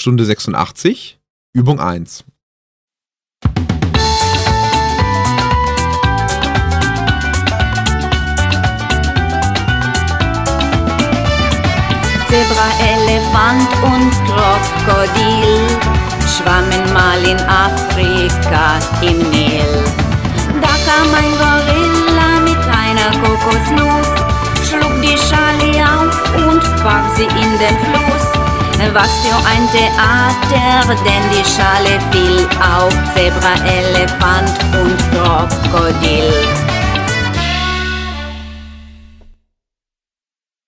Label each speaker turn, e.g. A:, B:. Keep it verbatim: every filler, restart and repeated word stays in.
A: Stunde sechsundachtzig, Übung eins.
B: Zebra, Elefant und Krokodil schwammen mal in Afrika im Nil. Da kam ein Gorilla mit einer Kokosnuss, schlug die Schale auf und warf sie in den Fluss. Was für ein Theater, denn die Schale fiel auf Zebra, Elefant und Krokodil.